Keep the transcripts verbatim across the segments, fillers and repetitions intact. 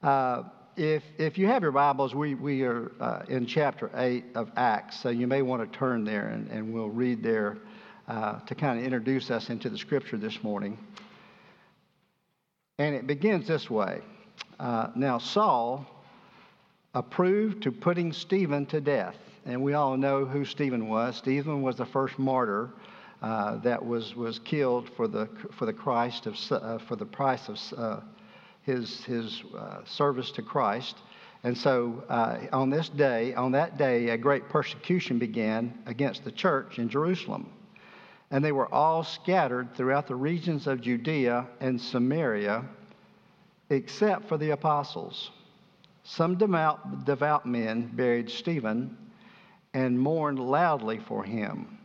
Uh, if if you have your Bibles, we, we are uh, in chapter eight of Acts, so you may want to turn there, and, and we'll read there uh, to kind of introduce us into the Scripture this morning. And it begins this way. Uh, now Saul approved to putting Stephen to death. And we all know who Stephen was. Stephen was the first martyr uh, that was, was killed for the for the Christ of uh, for the price of uh, his his uh, service to Christ. And so uh, on this day, on that day, a great persecution began against the church in Jerusalem, and they were all scattered throughout the regions of Judea and Samaria, except for the apostles. Some devout, devout men buried Stephen and mourned loudly for him.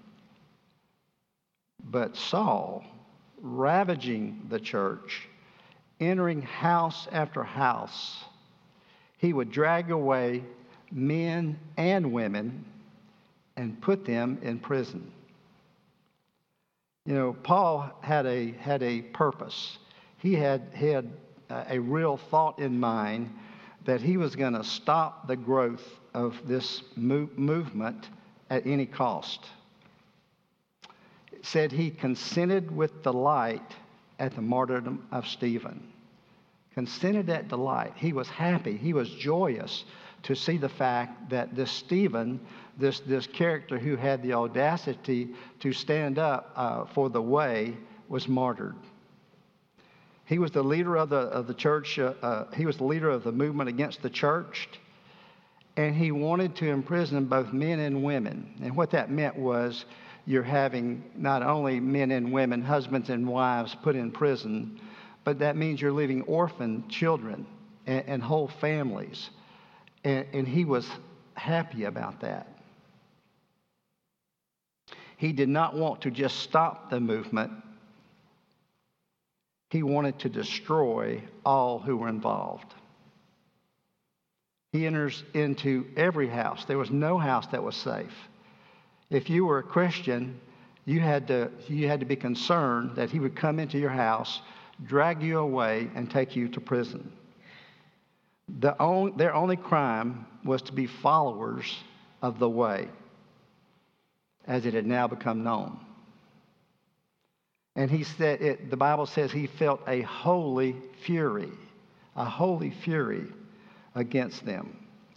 But Saul, ravaging the church, entering house after house, he would drag away men and women and put them in prison. You know, Paul had a had a purpose. He had had a real thought in mind that he was going to stop the growth of this move, movement at any cost. It said he consented with delight at the martyrdom of Stephen. Consented at delight. He was happy. He was joyous to see the fact that this Stephen, this, this character who had the audacity to stand up uh, for the way, was martyred. He was the leader of the of the church. Uh, uh, he was the leader of the movement against the church, and he wanted to imprison both men and women. And what that meant was you're having not only men and women, husbands and wives, put in prison, but that means you're leaving orphan children and, and whole families. And, and he was happy about that. He did not want to just stop the movement. He wanted to destroy all who were involved. He enters into every house. There was no house that was safe. If you were a Christian, you had to you had to be concerned that he would come into your house, drag you away, and take you to prison. The only, their only crime was to be followers of the way, as it had now become known. And he said, it, the Bible says he felt a holy fury, a holy fury against them.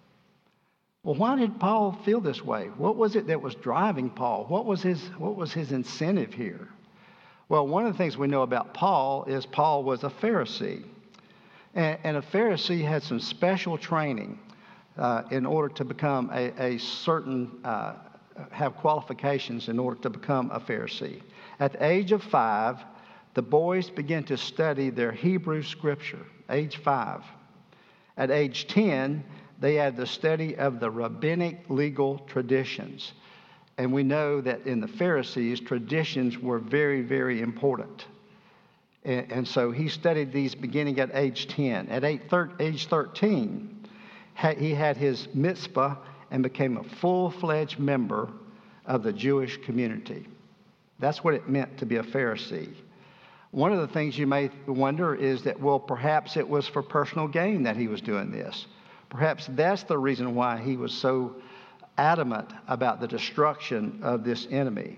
Well, why did Paul feel this way? What was it that was driving Paul? What was his, what was his incentive here? Well, one of the things we know about Paul is Paul was a Pharisee. And, and a Pharisee had some special training uh, in order to become a, a certain, uh, have qualifications in order to become a Pharisee. At the age of five, the boys began to study their Hebrew scripture, age five. At age ten, they had the study of the rabbinic legal traditions. And we know that in the Pharisees, traditions were very, very important. And, and so he studied these beginning at age ten. At eight, thir- age thirteen, ha- he had his mitzvah and became a full-fledged member of the Jewish community. That's what it meant to be a Pharisee. One of the things you may wonder is that, well, perhaps it was for personal gain that he was doing this. Perhaps that's the reason why he was so adamant about the destruction of this enemy.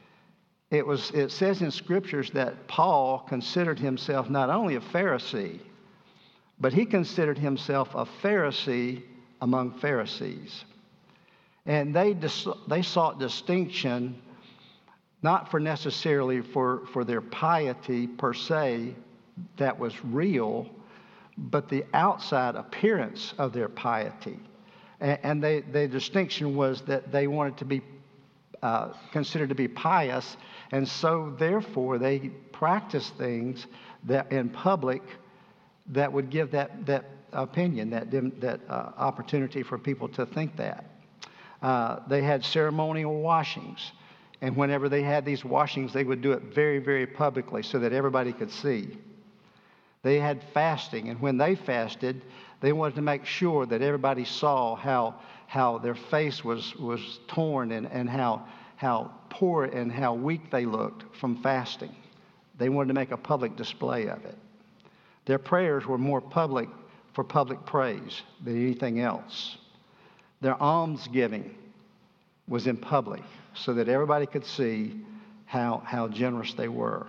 It was. It says in Scriptures that Paul considered himself not only a Pharisee, but he considered himself a Pharisee among Pharisees. And they dis- they sought distinction not for necessarily for, for their piety per se that was real, but the outside appearance of their piety. And, and they, the distinction was that they wanted to be uh, considered to be pious, and so therefore they practiced things that in public that would give that, that opinion, that, that uh, opportunity for people to think that. Uh, they had ceremonial washings. And whenever they had these washings, they would do it very, very publicly so that everybody could see. They had fasting, and when they fasted, they wanted to make sure that everybody saw how how their face was was torn and, and how how poor and how weak they looked from fasting. They wanted to make a public display of it. Their prayers were more public for public praise than anything else. Their almsgiving was in public so that everybody could see how, how generous they were.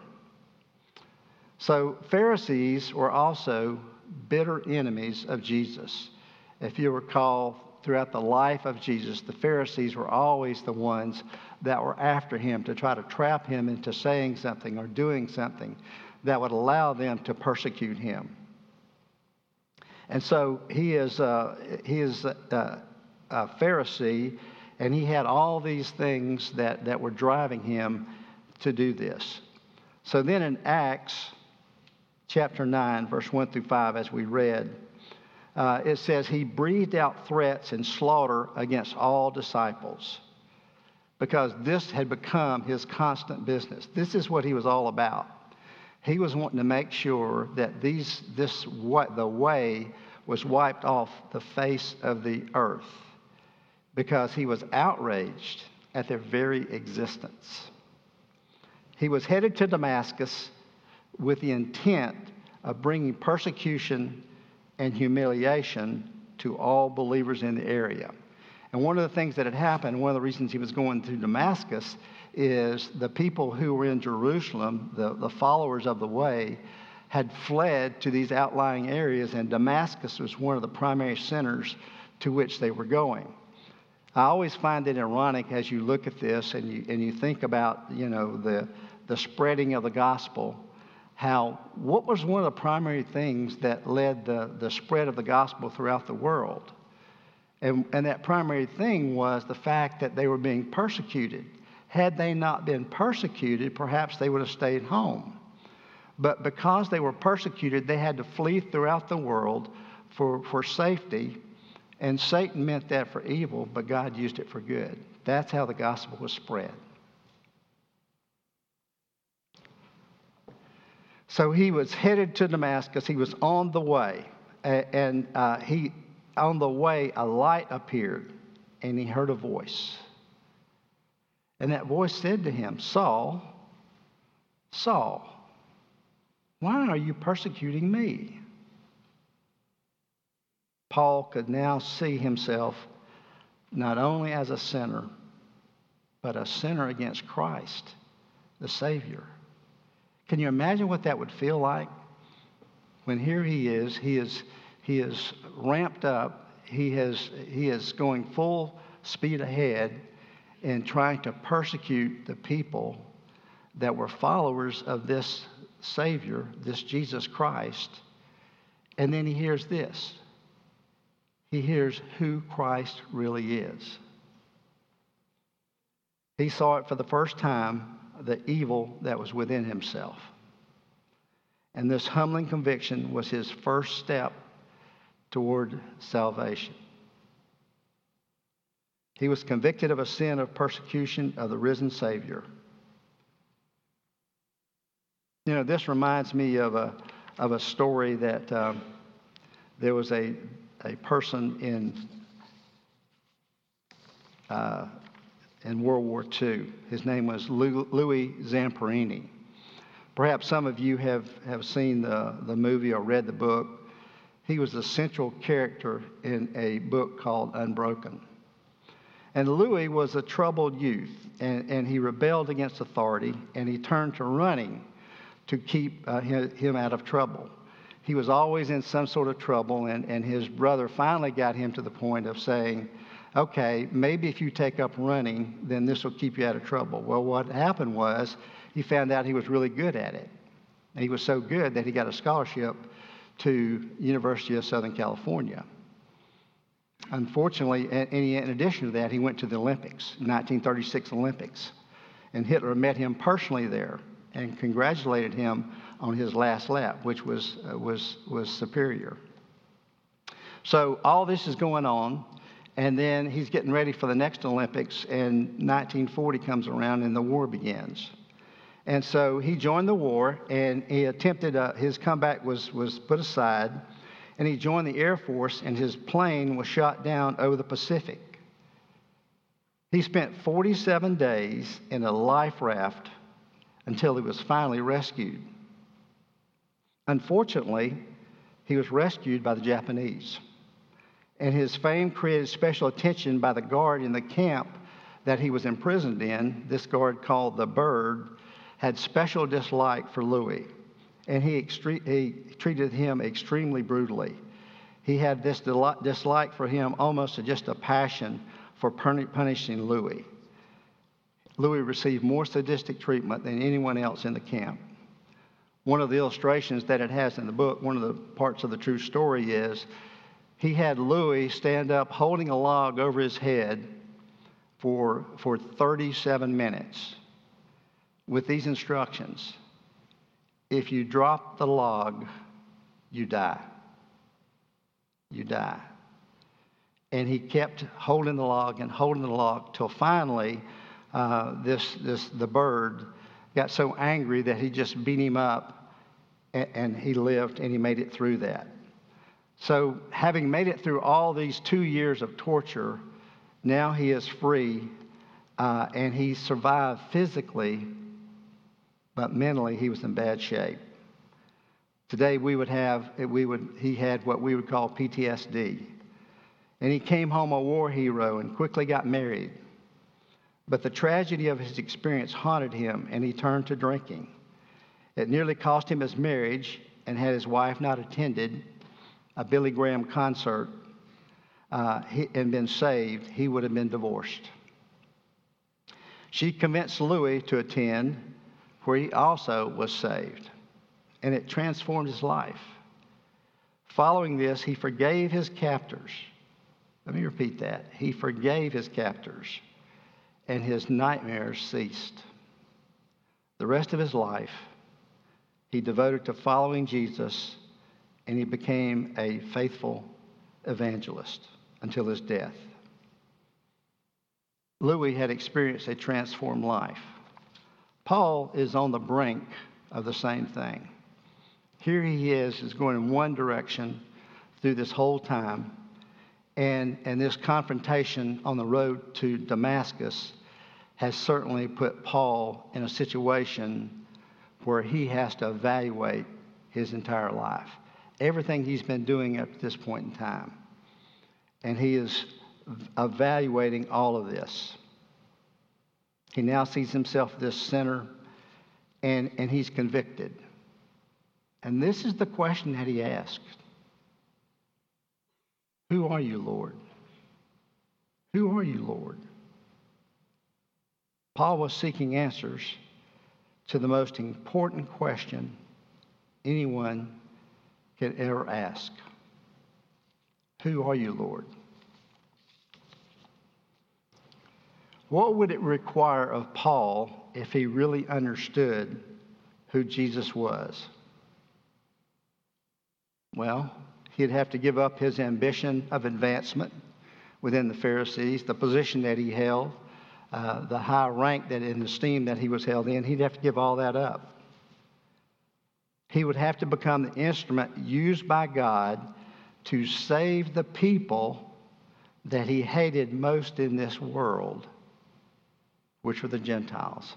So Pharisees were also bitter enemies of Jesus. If you recall, throughout the life of Jesus, the Pharisees were always the ones that were after him to try to trap him into saying something or doing something that would allow them to persecute him. And so he is, uh, he is a, a Pharisee, and he had all these things that, that were driving him to do this. So then in Acts chapter nine, verse one through five, as we read, uh, it says, he breathed out threats and slaughter against all disciples because this had become his constant business. This is what he was all about. He was wanting to make sure that these, this, what the way was wiped off the face of the earth because he was outraged at their very existence. He was headed to Damascus with the intent of bringing persecution and humiliation to all believers in the area. And one of the things that had happened, one of the reasons he was going to Damascus, is the people who were in Jerusalem, the, the followers of the way, had fled to these outlying areas, and Damascus was one of the primary centers to which they were going. I always find it ironic as you look at this and you, and you think about, you know, the, the spreading of the gospel, how what was one of the primary things that led the, the spread of the gospel throughout the world? And, and that primary thing was the fact that they were being persecuted. Had they not been persecuted, perhaps they would have stayed home. But because they were persecuted, they had to flee throughout the world for, for safety. And Satan meant that for evil, but God used it for good. That's how the gospel was spread. So he was headed to Damascus. He was on the way. And uh, he, on the way, a light appeared, and he heard a voice. And that voice said to him, Saul, Saul, why are you persecuting me? Paul could now see himself not only as a sinner, but a sinner against Christ, the Savior. Can you imagine what that would feel like? When here he is, he is, he is ramped up, he, has, he is going full speed ahead in trying to persecute the people that were followers of this Savior, this Jesus Christ. And then he hears this. He hears who Christ really is. He saw it for the first time, the evil that was within himself. And this humbling conviction was his first step toward salvation. He was convicted of a sin of persecution of the risen Savior. You know, this reminds me of a of a story that um, there was a a person in uh, in World War Two. His name was Louis Zamperini. Perhaps some of you have, have seen the, the movie or read the book. He was the central character in a book called Unbroken. And Louis was a troubled youth, and, and he rebelled against authority, and he turned to running to keep uh, him out of trouble. He was always in some sort of trouble, and, and his brother finally got him to the point of saying, okay, maybe if you take up running, then this will keep you out of trouble. Well, what happened was he found out he was really good at it. And he was so good that he got a scholarship to University of Southern California. Unfortunately, and in addition to that, he went to the Olympics, nineteen thirty-six Olympics. And Hitler met him personally there and congratulated him on his last lap, which was, uh, was, was superior. So all this is going on. And then he's getting ready for the next Olympics, and nineteen forty comes around and the war begins. And so he joined the war, and he attempted, uh, his comeback was, was put aside, and he joined the Air Force, and his plane was shot down over the Pacific. He spent forty-seven days in a life raft until he was finally rescued. Unfortunately, he was rescued by the Japanese. And his fame created special attention by the guard in the camp that he was imprisoned in. This guard, called the Bird, had special dislike for Louis, and he, extre- he treated him extremely brutally. He had this del- dislike for him, almost just a passion for pun- punishing Louis. Louis received more sadistic treatment than anyone else in the camp. One of the illustrations that it has in the book, one of the parts of the true story, is he had Louis stand up holding a log over his head for, for thirty-seven minutes with these instructions: if you drop the log, you die. You die. And he kept holding the log and holding the log till finally uh, this, this, the Bird got so angry that he just beat him up, and, and he lived, and he made it through that. So having made it through all these two years of torture, now he is free, uh, and he survived physically, but mentally he was in bad shape. Today we would have, we would, he had what we would call P T S D. And he came home a war hero and quickly got married. But the tragedy of his experience haunted him, and he turned to drinking. It nearly cost him his marriage, and had his wife not attended a Billy Graham concert uh, he, and been saved, he would have been divorced. She convinced Louis to attend, where he also was saved, and it transformed his life. Following this, he forgave his captors. Let me repeat that. He forgave his captors, and his nightmares ceased. The rest of his life, he devoted to following Jesus, and he became a faithful evangelist until his death. Louis had experienced a transformed life. Paul is on the brink of the same thing. Here he is, is going in one direction through this whole time. And, and this confrontation on the road to Damascus has certainly put Paul in a situation where he has to evaluate his entire life, everything he's been doing up to this point in time. And he is evaluating all of this. He now sees himself this sinner, and, and he's convicted. And this is the question that he asks. Who are you, Lord? Who are you, Lord? Paul was seeking answers to the most important question anyone can ever ask. Who are you, Lord? What would it require of Paul if he really understood who Jesus was? Well, he'd have to give up his ambition of advancement within the Pharisees, the position that he held, uh, the high rank that in esteem that he was held in. He'd have to give all that up. He would have to become the instrument used by God to save the people that he hated most in this world, which were the Gentiles.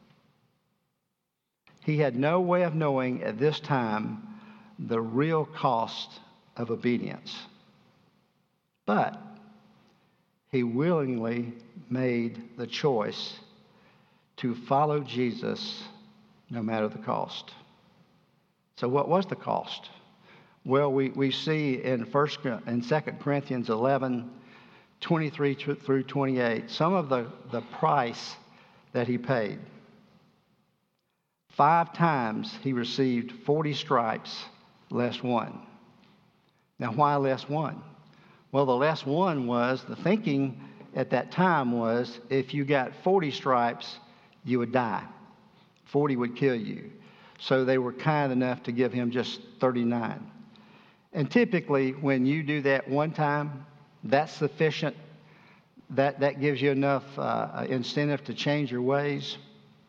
He had no way of knowing at this time the real cost of obedience. But he willingly made the choice to follow Jesus no matter the cost. So what was the cost? Well, we, we see in first and Second Corinthians eleven, twenty-three through twenty-eight, some of the, the price that he paid. Five times he received forty stripes, less one. Now, why less one? Well, the less one was, the thinking at that time was, if you got forty stripes, you would die. forty would kill you. So they were kind enough to give him just thirty-nine. And typically, when you do that one time, that's sufficient. That, that gives you enough uh, incentive to change your ways.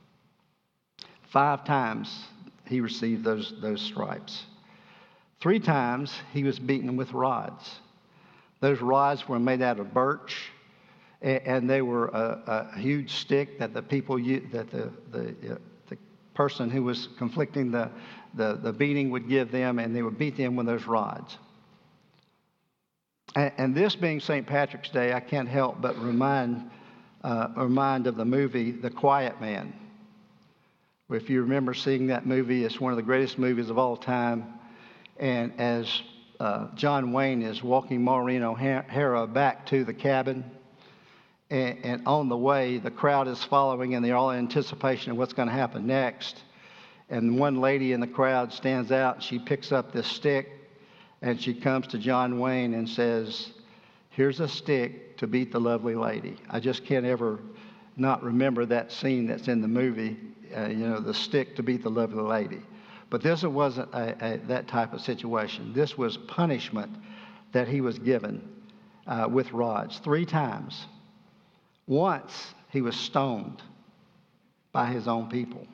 Five times he received those, those stripes. Three times he was beaten with rods. Those rods were made out of birch, and, and they were a, a huge stick that the people that the, the, uh, the person who was conflicting the, the, the beating would give them, and they would beat them with those rods. And, and this being Saint Patrick's Day, I can't help but remind, uh, remind of the movie The Quiet Man. If you remember seeing that movie, it's one of the greatest movies of all time. And as uh, John Wayne is walking Maureen O'Hara back to the cabin, and, and on the way, the crowd is following, and they're all in anticipation of what's going to happen next. And one lady in the crowd stands out, and she picks up this stick, and she comes to John Wayne and says, "Here's a stick to beat the lovely lady." I just can't ever not remember that scene that's in the movie. Uh, you know, the stick to beat the lovely lady. But this wasn't a, a, that type of situation. This was punishment that he was given uh, with rods three times. Once he was stoned by his own people.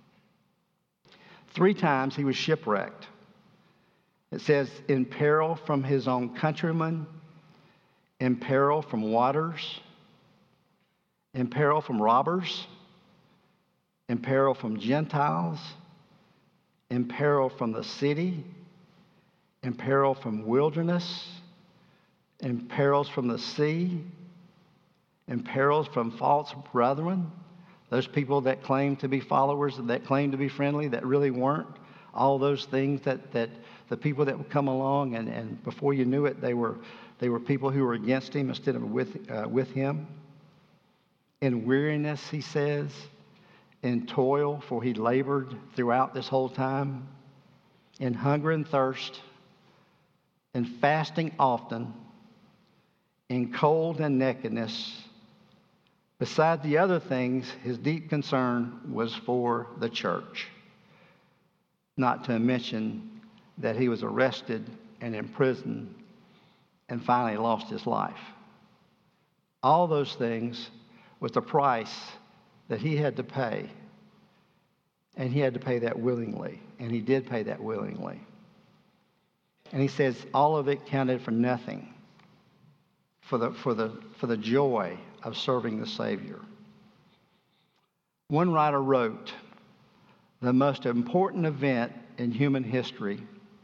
Three times he was shipwrecked. It says, in peril from his own countrymen, in peril from waters, in peril from robbers, in peril from Gentiles, in peril from the city, in peril from wilderness, in perils from the sea, in perils from false brethren, those people that claim to be followers, that claim to be friendly, that really weren't, all those things that, that the people that would come along, and, and before you knew it, they were, they were people who were against him instead of with, uh, with him. In weariness, he says, in toil, for he labored throughout this whole time, in hunger and thirst, in fasting often, in cold and nakedness. Beside the other things, his deep concern was for the church. Not to mention that he was arrested and imprisoned and finally lost his life. All those things was the price that he had to pay. And he had to pay that willingly. And he did pay that willingly. And he says all of it counted for nothing for the, for the, for the joy of serving the Savior. One writer wrote, the most important event in human history,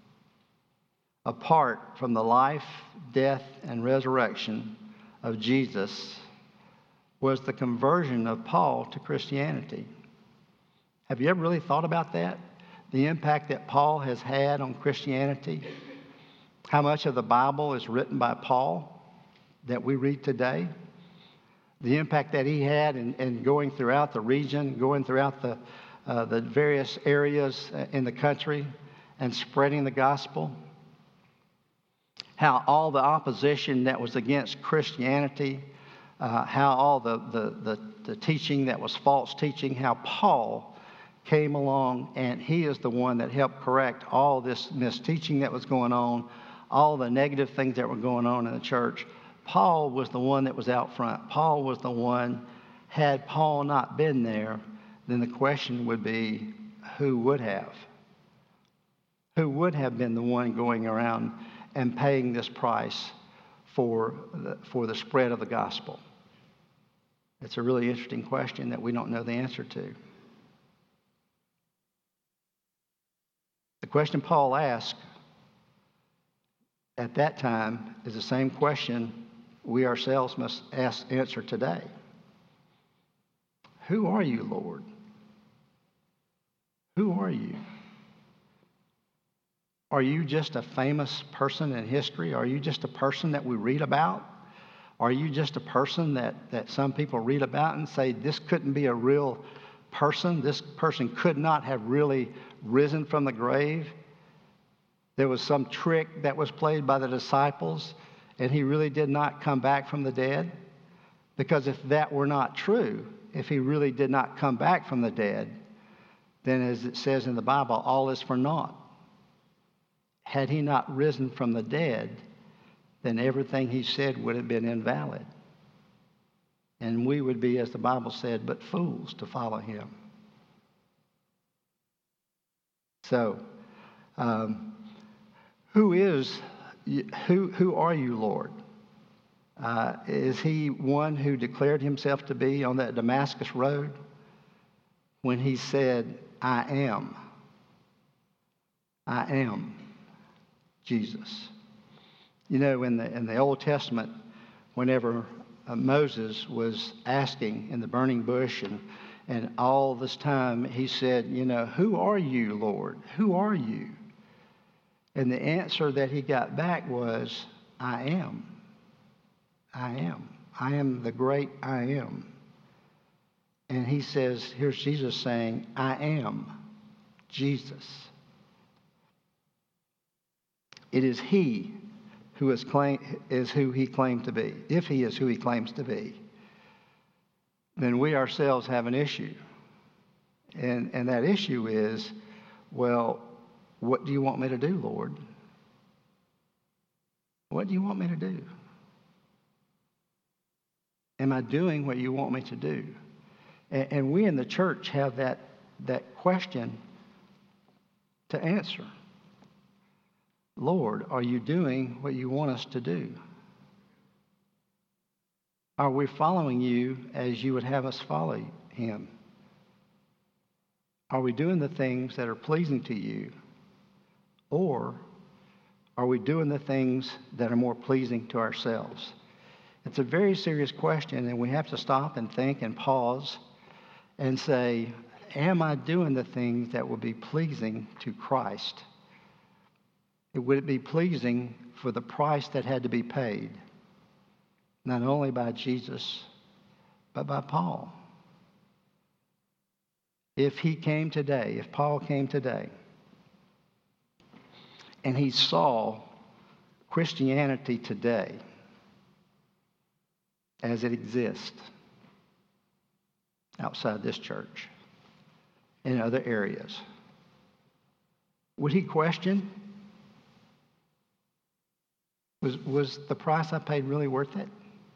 apart from the life, death, and resurrection of Jesus, was the conversion of Paul to Christianity. Have you ever really thought about that? The impact that Paul has had on Christianity? How much of the Bible is written by Paul that we read today? The impact that he had in, in going throughout the region, going throughout the, uh, the various areas in the country and spreading the gospel. How all the opposition that was against Christianity, uh, how all the, the, the, the teaching that was false teaching, how Paul came along, and he is the one that helped correct all this misteaching that was going on, all the negative things that were going on in the church. Paul was the one that was out front. Paul was the one, had Paul not been there, then the question would be, who would have? Who would have been the one going around and paying this price for the, for the spread of the gospel? It's a really interesting question that we don't know the answer to. The question Paul asked at that time is the same question we ourselves must ask, answer today. Who are you, Lord? Who are you? Are you just a famous person in history? Are you just a person that we read about? Are you just a person that, that some people read about and say, this couldn't be a real person? This person could not have really risen from the grave? There was some trick that was played by the disciples, and he really did not come back from the dead? Because if that were not true, if he really did not come back from the dead, then as it says in the Bible, all is for naught. Had he not risen from the dead, then everything he said would have been invalid. And we would be, as the Bible said, but fools to follow him. So, um, who is, who, who are you, Lord? Uh, is he one who declared himself to be on that Damascus road when he said, I am. I am Jesus. You know, in the in the Old Testament, whenever uh, Moses was asking in the burning bush, and and all this time he said, you know, who are you, Lord? Who are you? And the answer that he got back was, I am. I am. I am the great I am. And he says, here's Jesus saying, I am Jesus. It is he who is, claim, is who he claimed to be. If he is who he claims to be, then we ourselves have an issue. And, and that issue is, well, what do you want me to do, Lord? What do you want me to do? Am I doing what you want me to do? And, and we in the church have that, that question to answer. Lord, are you doing what you want us to do? Are we following you as you would have us follow him? Are we doing the things that are pleasing to you? Or are we doing the things that are more pleasing to ourselves? It's a very serious question, and we have to stop and think and pause and say, am I doing the things that will be pleasing to Christ? Would it be pleasing for the price that had to be paid, not only by Jesus, but by Paul? If he came today, if Paul came today, and he saw Christianity today as it exists outside this church, in other areas, would he question, was, was the price I paid really worth it?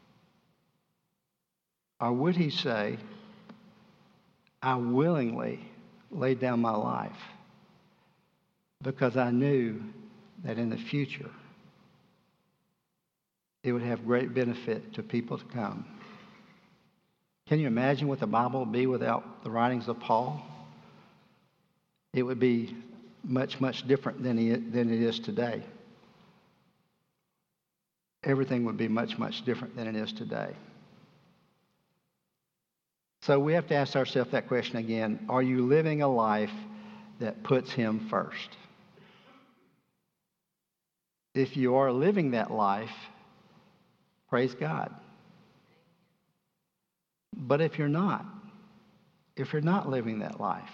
Or would he say, I willingly laid down my life because I knew that in the future it would have great benefit to people to come? Can you imagine what the Bible would be without the writings of Paul? It would be much, much different than, he, than it is today. Everything would be much, much different than it is today. So we have to ask ourselves that question again. Are you living a life that puts him first? If you are living that life, praise God. But if you're not, if you're not living that life,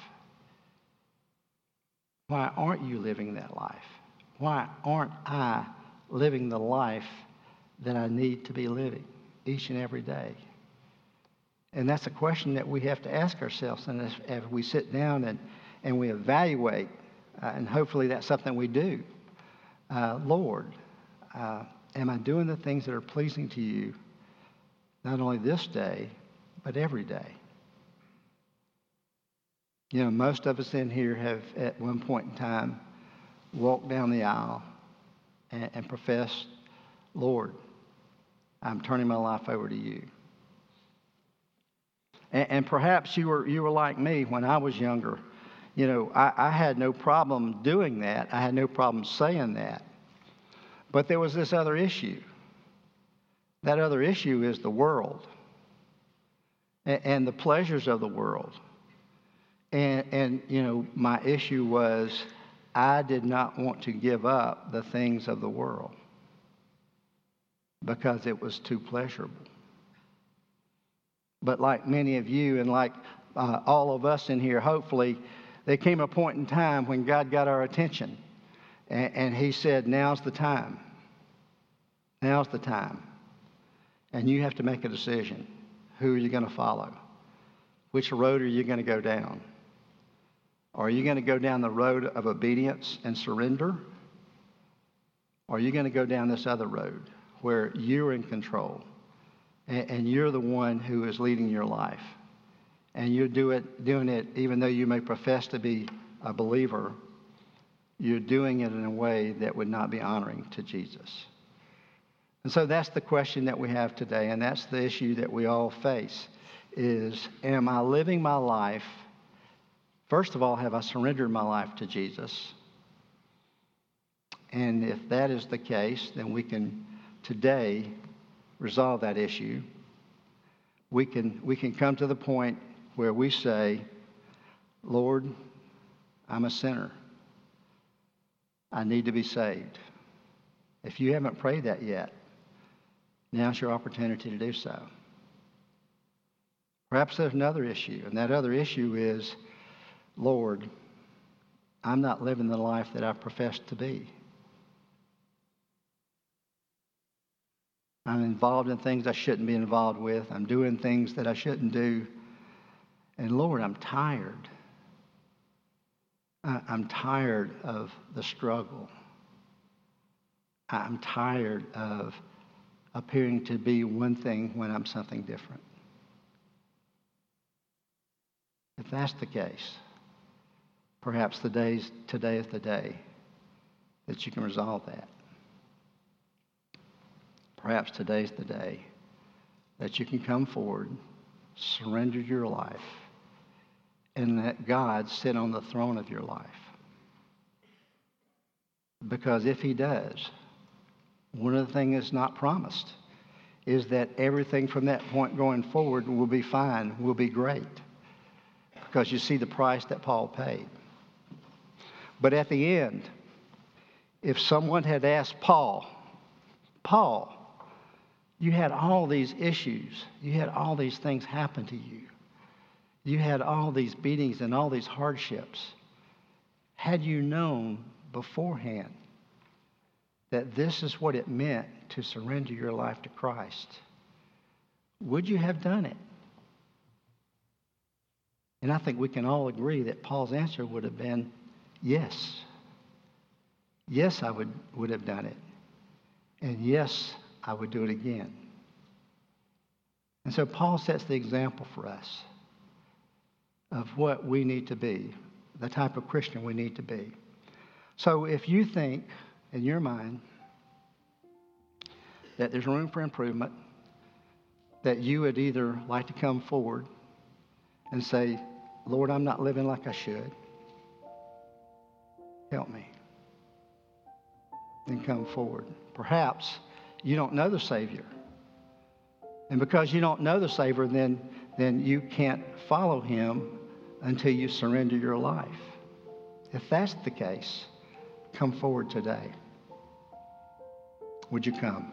why aren't you living that life? Why aren't I living the life that I need to be living each and every day? And that's a question that we have to ask ourselves. And as, as we sit down and, and we evaluate, uh, and hopefully that's something we do. Uh, Lord, uh, am I doing the things that are pleasing to you, not only this day, but every day? You know, most of us in here have at one point in time walked down the aisle and, and professed, Lord, I'm turning my life over to you. And, and perhaps you were you were like me when I was younger. You know, I, I had no problem doing that. I had no problem saying that. But there was this other issue. That other issue is the world and, and the pleasures of the world. And, and, you know, my issue was I did not want to give up the things of the world because it was too pleasurable. But like many of you and like uh, all of us in here, hopefully, there came a point in time when God got our attention. And, and he said, now's the time. Now's the time. And you have to make a decision. Who are you going to follow? Which road are you going to go down? Are you going to go down the road of obedience and surrender? Or are you going to go down this other road where you're in control and, and you're the one who is leading your life? And you're do it, doing it even though you may profess to be a believer, you're doing it in a way that would not be honoring to Jesus. And so that's the question that we have today, and that's the issue that we all face, is am I living my life First of all, have I surrendered my life to Jesus? And if that is the case, then we can today resolve that issue. We can, we can come to the point where we say, Lord, I'm a sinner. I need to be saved. If you haven't prayed that yet, now's your opportunity to do so. Perhaps there's another issue, and that other issue is, Lord, I'm not living the life that I profess to be. I'm involved in things I shouldn't be involved with. I'm doing things that I shouldn't do. And Lord, I'm tired. I- I'm tired of the struggle. I'm tired of appearing to be one thing when I'm something different. If that's the case, perhaps the day's, today is the day that you can resolve that. Perhaps today's the day that you can come forward, surrender your life, and let God sit on the throne of your life. Because if he does, one of the things that's not promised is that everything from that point going forward will be fine, will be great. Because you see the price that Paul paid. But at the end, if someone had asked Paul, Paul, you had all these issues. You had all these things happen to you. You had all these beatings and all these hardships. Had you known beforehand that this is what it meant to surrender your life to Christ, would you have done it? And I think we can all agree that Paul's answer would have been yes. Yes, I would, would have done it. And yes, I would do it again. And so Paul sets the example for us of what we need to be, the type of Christian we need to be. So if you think in your mind that there's room for improvement, that you would either like to come forward and say, Lord, I'm not living like I should. Help me. Then come forward. Perhaps you don't know the Savior. And because you don't know the Savior, then, then you can't follow him until you surrender your life. If that's the case, come forward today. Would you come?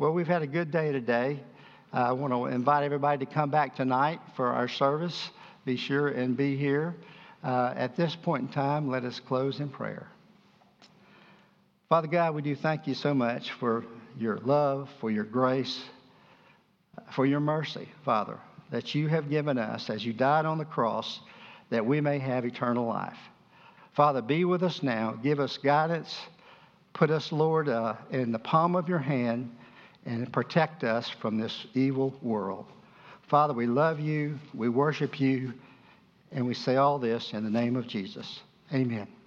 Well, we've had a good day today. Uh, I want to invite everybody to come back tonight for our service. Be sure and be here. Uh, at this point in time, let us close in prayer. Father God, we do thank you so much for your love, for your grace, for your mercy, Father, that you have given us as you died on the cross that we may have eternal life. Father, be with us now. Give us guidance. Put us, Lord, uh, in the palm of your hand and protect us from this evil world. Father, we love you. We worship you. And we say all this in the name of Jesus. Amen.